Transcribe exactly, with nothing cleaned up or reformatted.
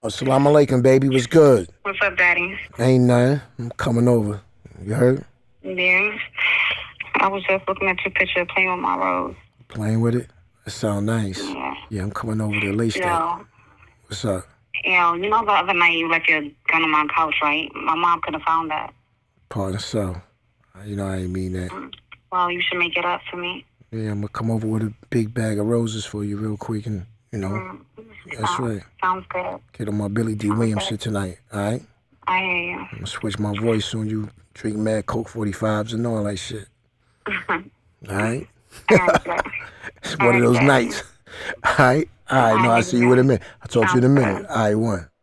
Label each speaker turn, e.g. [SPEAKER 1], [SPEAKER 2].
[SPEAKER 1] Assalamu alaikum, baby. What's good?
[SPEAKER 2] What's up, Daddy?
[SPEAKER 1] Ain't nothing. I'm coming over. You heard?
[SPEAKER 2] Yeah. I was just looking at your picture playing with my rose.
[SPEAKER 1] Playing with it? It sound nice.
[SPEAKER 2] Yeah.
[SPEAKER 1] Yeah, I'm coming over to lace that.
[SPEAKER 2] Yo,
[SPEAKER 1] What's up?
[SPEAKER 2] yo, you know the other night you left your gun on my couch, right? My mom could have found that.
[SPEAKER 1] Pardon so. You know I ain't mean that.
[SPEAKER 2] Mm. Well, you should make it up to me.
[SPEAKER 1] Yeah, I'm gonna come over with a big bag of roses for you real quick and, you know.
[SPEAKER 2] Mm.
[SPEAKER 1] That's
[SPEAKER 2] Sounds,
[SPEAKER 1] right.
[SPEAKER 2] sounds good.
[SPEAKER 1] Get on my Billy D.
[SPEAKER 2] Sounds
[SPEAKER 1] Williams
[SPEAKER 2] good.
[SPEAKER 1] shit tonight, alright?
[SPEAKER 2] I hear you.
[SPEAKER 1] I'm gonna switch my voice soon you drink mad Coke forty-fives and all that shit. Alright?
[SPEAKER 2] I understand.
[SPEAKER 1] It's
[SPEAKER 2] All
[SPEAKER 1] one of
[SPEAKER 2] right,
[SPEAKER 1] those
[SPEAKER 2] Daddy.
[SPEAKER 1] nights. Alright? Alright, no,
[SPEAKER 2] I
[SPEAKER 1] I'll
[SPEAKER 2] hear
[SPEAKER 1] see
[SPEAKER 2] you,
[SPEAKER 1] you in a
[SPEAKER 2] Daddy.
[SPEAKER 1] minute. I'll talk to you in a
[SPEAKER 2] Sounds
[SPEAKER 1] minute.
[SPEAKER 2] good.
[SPEAKER 1] Alright, one.